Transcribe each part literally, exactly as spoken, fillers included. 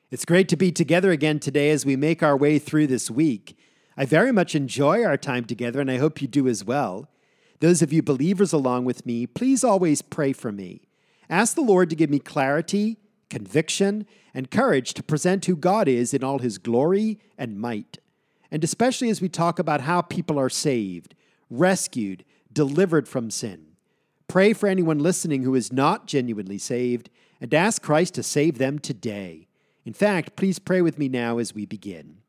It's great to be together again today as we make our way through this week. I very much enjoy our time together, and I hope you do as well. Those of you believers along with me, please always pray for me. Ask the Lord to give me clarity, conviction, and courage to present who God is in all his glory and might. And especially as we talk about how people are saved, rescued, delivered from sin. Pray for anyone listening who is not genuinely saved, and ask Christ to save them today. In fact, please pray with me now as we begin.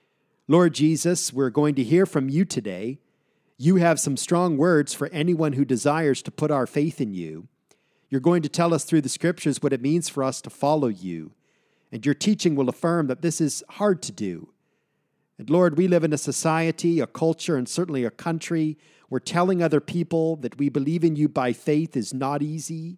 Lord Jesus, we're going to hear from you today. You have some strong words for anyone who desires to put our faith in you. You're going to tell us through the scriptures what it means for us to follow you. And your teaching will affirm that this is hard to do. And Lord, we live in a society, a culture, and certainly a country where telling other people that we believe in you by faith is not easy.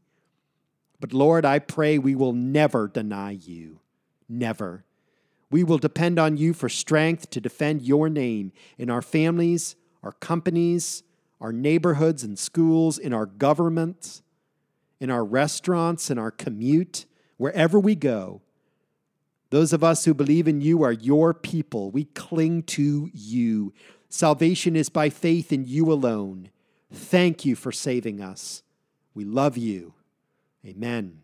But Lord, I pray we will never deny you. Never. We will depend on you for strength to defend your name in our families, our companies, our neighborhoods and schools, in our government, in our restaurants, in our commute, wherever we go. Those of us who believe in you are your people. We cling to you. Salvation is by faith in you alone. Thank you for saving us. We love you. Amen.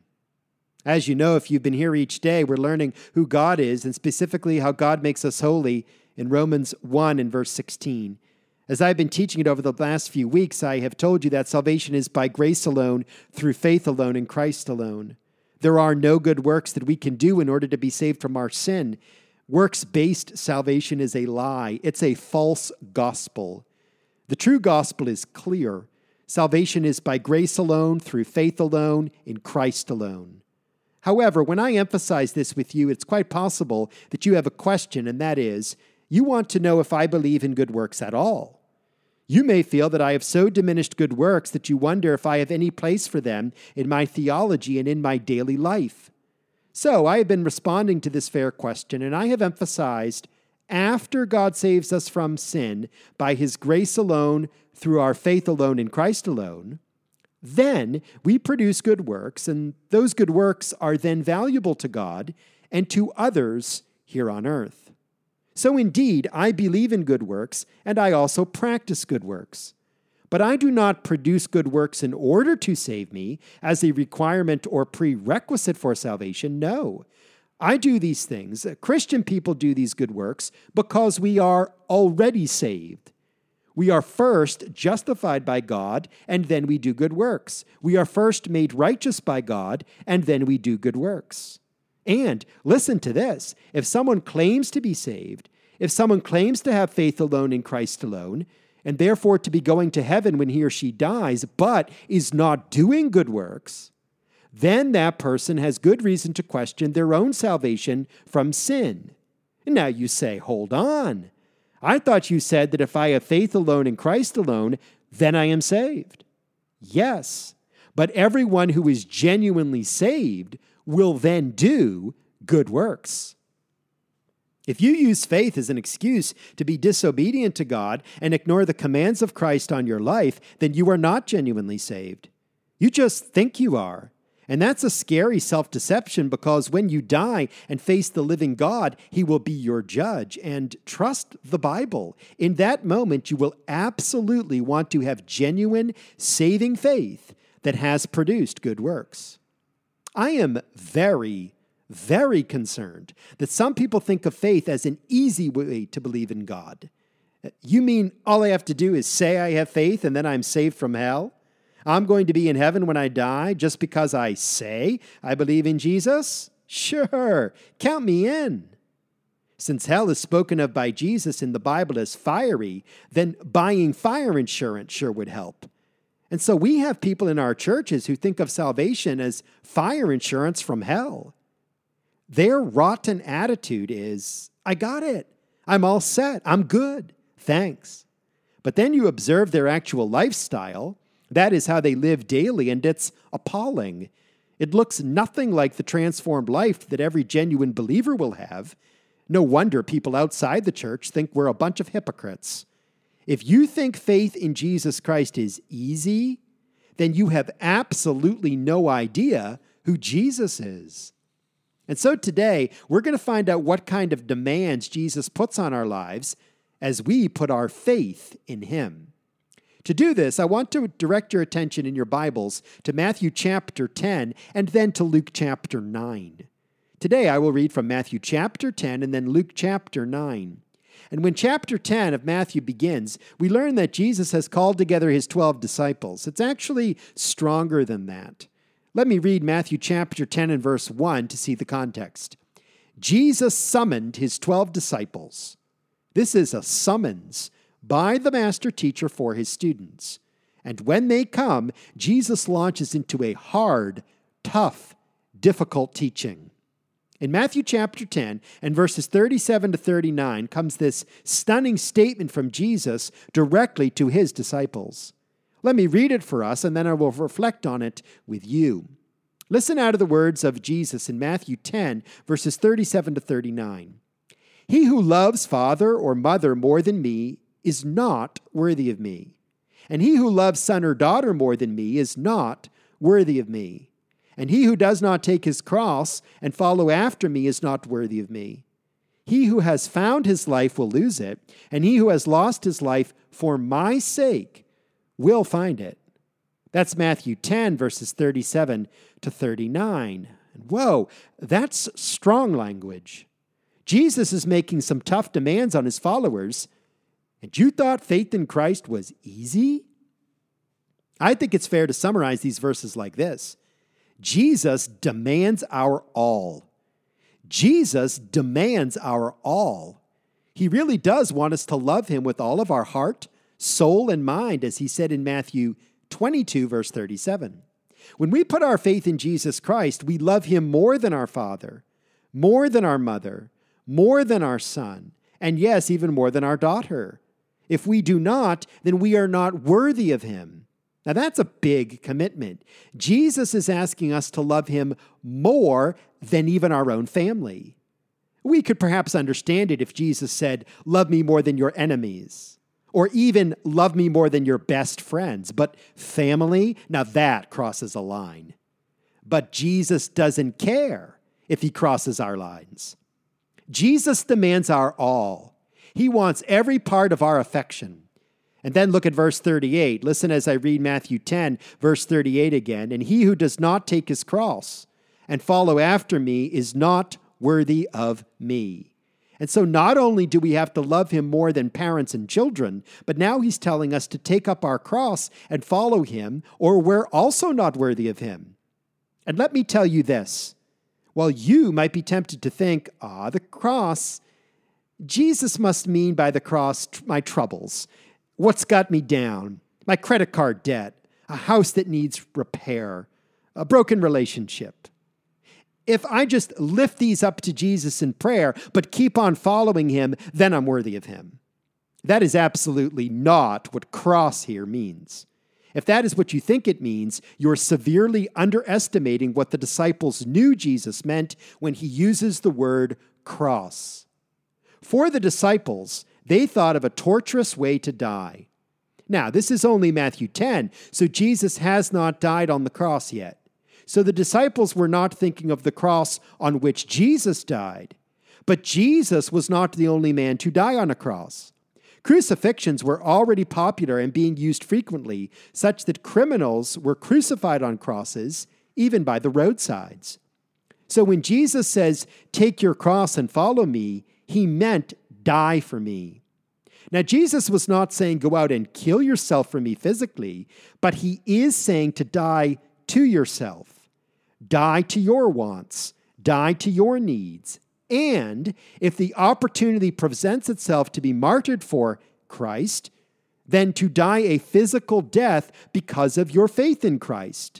As you know, if you've been here each day, we're learning who God is and specifically how God makes us holy in Romans one and verse sixteen. As I've been teaching it over the last few weeks, I have told you that salvation is by grace alone, through faith alone, in Christ alone. There are no good works that we can do in order to be saved from our sin. Works-based salvation is a lie. It's a false gospel. The true gospel is clear. Salvation is by grace alone, through faith alone, in Christ alone. However, when I emphasize this with you, it's quite possible that you have a question, and that is, you want to know if I believe in good works at all. You may feel that I have so diminished good works that you wonder if I have any place for them in my theology and in my daily life. So I have been responding to this fair question, and I have emphasized, after God saves us from sin by his grace alone, through our faith alone in Christ alone, then we produce good works, and those good works are then valuable to God and to others here on earth. So indeed, I believe in good works, and I also practice good works. But I do not produce good works in order to save me as a requirement or prerequisite for salvation. No, I do these things. Christian people do these good works because we are already saved. We are first justified by God, and then we do good works. We are first made righteous by God, and then we do good works. And listen to this. If someone claims to be saved, if someone claims to have faith alone in Christ alone, and therefore to be going to heaven when he or she dies, but is not doing good works, then that person has good reason to question their own salvation from sin. And now you say, hold on. I thought you said that if I have faith alone in Christ alone, then I am saved. Yes, but everyone who is genuinely saved will then do good works. If you use faith as an excuse to be disobedient to God and ignore the commands of Christ on your life, then you are not genuinely saved. You just think you are. And that's a scary self-deception, because when you die and face the living God, he will be your judge. And trust the Bible. In that moment, you will absolutely want to have genuine, saving faith that has produced good works. I am very, very concerned that some people think of faith as an easy way to believe in God. You mean all I have to do is say I have faith and then I'm saved from hell? I'm going to be in heaven when I die just because I say I believe in Jesus? Sure, count me in. Since hell is spoken of by Jesus in the Bible as fiery, then buying fire insurance sure would help. And so we have people in our churches who think of salvation as fire insurance from hell. Their rotten attitude is, I got it. I'm all set. I'm good. Thanks. But then you observe their actual lifestyle. That is how they live daily, and it's appalling. It looks nothing like the transformed life that every genuine believer will have. No wonder people outside the church think we're a bunch of hypocrites. If you think faith in Jesus Christ is easy, then you have absolutely no idea who Jesus is. And so today, we're going to find out what kind of demands Jesus puts on our lives as we put our faith in him. To do this, I want to direct your attention in your Bibles to Matthew chapter ten and then to Luke chapter nine. Today, I will read from Matthew chapter ten and then Luke chapter nine. And when chapter ten of Matthew begins, we learn that Jesus has called together his twelve disciples. It's actually stronger than that. Let me read Matthew chapter ten and verse one to see the context. Jesus summoned his twelve disciples. This is a summons by the master teacher for his students. And when they come, Jesus launches into a hard, tough, difficult teaching. In Matthew chapter ten and verses thirty-seven to thirty-nine comes this stunning statement from Jesus directly to his disciples. Let me read it for us, and then I will reflect on it with you. Listen out of the words of Jesus in Matthew ten, verses thirty-seven to thirty-nine. He who loves father or mother more than me is not worthy of me. And he who loves son or daughter more than me is not worthy of me. And he who does not take his cross and follow after me is not worthy of me. He who has found his life will lose it, and he who has lost his life for my sake will find it. That's Matthew ten, verses thirty-seven to thirty-nine. And whoa, that's strong language. Jesus is making some tough demands on his followers, and you thought faith in Christ was easy? I think it's fair to summarize these verses like this. Jesus demands our all. Jesus demands our all. He really does want us to love him with all of our heart, soul, and mind, as he said in Matthew twenty-two, verse thirty-seven. When we put our faith in Jesus Christ, we love him more than our father, more than our mother, more than our son, and yes, even more than our daughter. If we do not, then we are not worthy of him. Now that's a big commitment. Jesus is asking us to love him more than even our own family. We could perhaps understand it if Jesus said, love me more than your enemies, or even love me more than your best friends. But family, now that crosses a line. But Jesus doesn't care if he crosses our lines. Jesus demands our all. He wants every part of our affection. And then look at verse thirty-eight. Listen as I read Matthew ten, verse thirty-eight again. And he who does not take his cross and follow after me is not worthy of me. And so not only do we have to love him more than parents and children, but now he's telling us to take up our cross and follow him, or we're also not worthy of him. And let me tell you this. While you might be tempted to think, ah, the cross, Jesus must mean by the cross my troubles, what's got me down, my credit card debt, a house that needs repair, a broken relationship. If I just lift these up to Jesus in prayer, but keep on following him, then I'm worthy of him. That is absolutely not what cross here means. If that is what you think it means, you're severely underestimating what the disciples knew Jesus meant when he uses the word cross. For the disciples, they thought of a torturous way to die. Now, this is only Matthew ten, so Jesus has not died on the cross yet. So the disciples were not thinking of the cross on which Jesus died. But Jesus was not the only man to die on a cross. Crucifixions were already popular and being used frequently, such that criminals were crucified on crosses, even by the roadsides. So when Jesus says, take your cross and follow me, he meant die for me. Now, Jesus was not saying go out and kill yourself for me physically, but he is saying to die to yourself. Die to your wants. Die to your needs. And if the opportunity presents itself to be martyred for Christ, then to die a physical death because of your faith in Christ.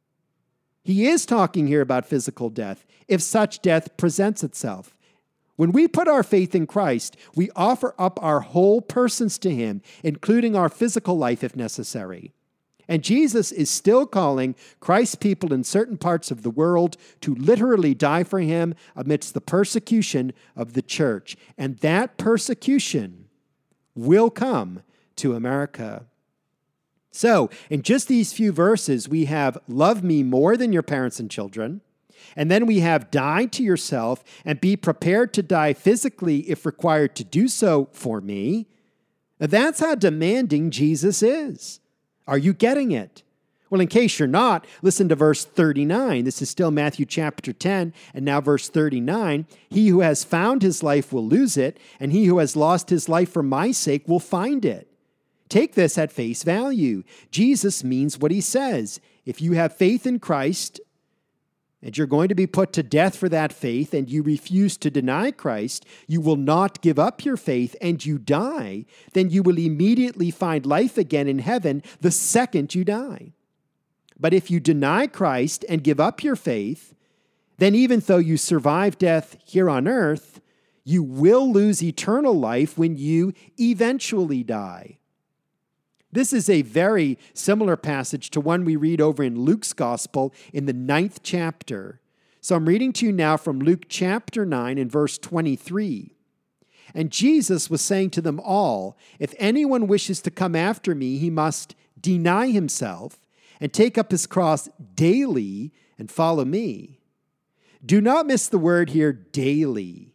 He is talking here about physical death, if such death presents itself. When we put our faith in Christ, we offer up our whole persons to him, including our physical life if necessary. And Jesus is still calling Christ's people in certain parts of the world to literally die for him amidst the persecution of the church. And that persecution will come to America. So, in just these few verses, we have love me more than your parents and children. And then we have die to yourself and be prepared to die physically if required to do so for me. That's how demanding Jesus is. Are you getting it? Well, in case you're not, listen to verse thirty-nine. This is still Matthew chapter ten, and now verse thirty-nine. He who has found his life will lose it, and he who has lost his life for my sake will find it. Take this at face value. Jesus means what he says. If you have faith in Christ, and you're going to be put to death for that faith, and you refuse to deny Christ, you will not give up your faith, and you die, then you will immediately find life again in heaven the second you die. But if you deny Christ and give up your faith, then even though you survive death here on earth, you will lose eternal life when you eventually die. This is a very similar passage to one we read over in Luke's Gospel in the ninth chapter. So I'm reading to you now from Luke chapter nine and verse twenty-three. And Jesus was saying to them all, if anyone wishes to come after me, he must deny himself and take up his cross daily and follow me. Do not miss the word here, daily.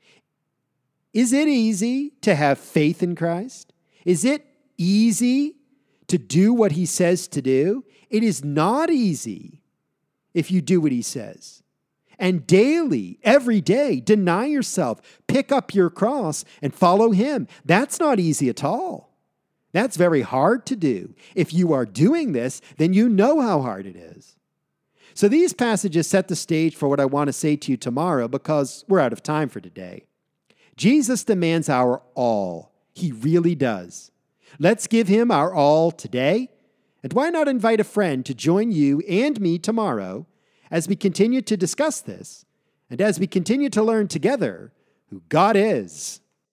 Is it easy to have faith in Christ? Is it easy to do what he says to do? It is not easy if you do what he says. And daily, every day, deny yourself, pick up your cross, and follow him. That's not easy at all. That's very hard to do. If you are doing this, then you know how hard it is. So these passages set the stage for what I want to say to you tomorrow because we're out of time for today. Jesus demands our all. He really does. Let's give him our all today. And why not invite a friend to join you and me tomorrow as we continue to discuss this and as we continue to learn together who God is.